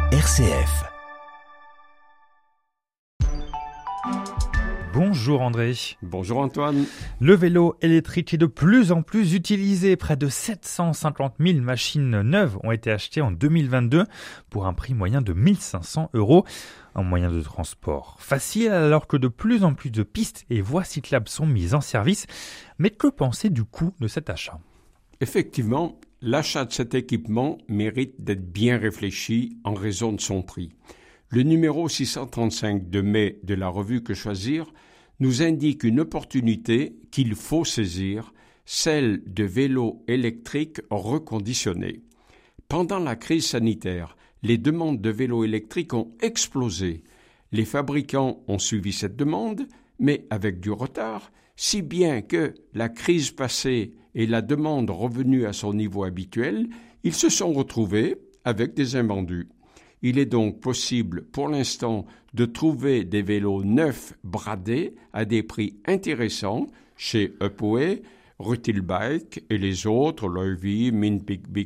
RCF. Bonjour André. Bonjour Antoine. Le vélo électrique est de plus en plus utilisé. Près de 750 000 machines neuves ont été achetées en 2022 pour un prix moyen de 1 500 €. Un moyen de transport facile alors que de plus en plus de pistes et voies cyclables sont mises en service. Mais que penser du coût de cet achat ? Effectivement, l'achat de cet équipement mérite d'être bien réfléchi en raison de son prix. Le numéro 635 de mai de la revue Que Choisir nous indique une opportunité qu'il faut saisir, celle de vélos électriques reconditionnés. Pendant la crise sanitaire, les demandes de vélos électriques ont explosé. Les fabricants ont suivi cette demande, mais avec du retard, si bien que la crise passée et la demande revenue à son niveau habituel, ils se sont retrouvés avec des invendus. Il est donc possible pour l'instant de trouver des vélos neufs bradés à des prix intéressants chez Upway, Rutilbike et les autres, Loewy, Mint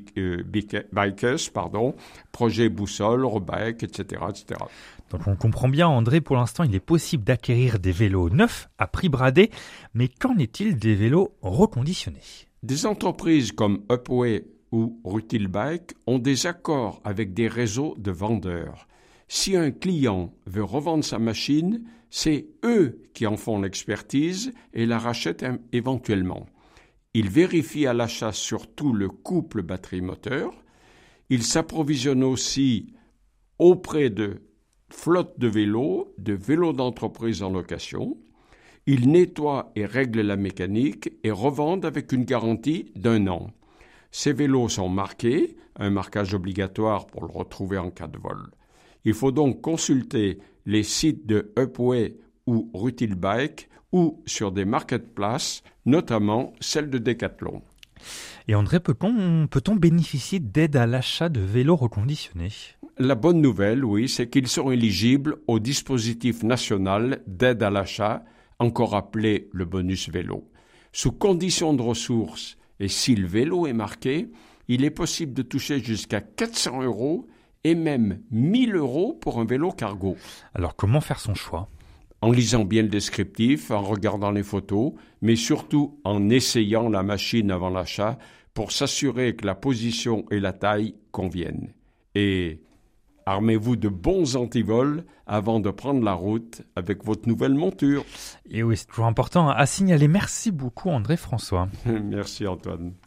Bikers, Projet Boussole, Rebike, etc., etc. Donc on comprend bien André, pour l'instant il est possible d'acquérir des vélos neufs à prix bradé, mais qu'en est-il des vélos reconditionnés ? Des entreprises comme Upway ou Rutilbike ont des accords avec des réseaux de vendeurs. Si un client veut revendre sa machine, c'est eux qui en font l'expertise et la rachètent éventuellement. Ils vérifient à l'achat surtout le couple batterie-moteur. Ils s'approvisionnent aussi auprès de flottes de vélos d'entreprise en location. Ils nettoient et règlent la mécanique et revendent avec une garantie d'1 an. Ces vélos sont marqués, un marquage obligatoire pour le retrouver en cas de vol. Il faut donc consulter les sites de Upway ou Rutilbike ou sur des marketplaces, notamment celle de Decathlon. Et André, peut-on bénéficier d'aide à l'achat de vélos reconditionnés ? La bonne nouvelle, oui, c'est qu'ils sont éligibles au dispositif national d'aide à l'achat, encore appelé le bonus vélo. Sous condition de ressources, et si le vélo est marqué, il est possible de toucher jusqu'à 400 € et même 1 000 € pour un vélo cargo. Alors comment faire son choix ? En lisant bien le descriptif, en regardant les photos, mais surtout en essayant la machine avant l'achat pour s'assurer que la position et la taille conviennent. Et armez-vous de bons antivols avant de prendre la route avec votre nouvelle monture. Et oui, c'est toujours important à signaler. Merci beaucoup André François. Merci Antoine.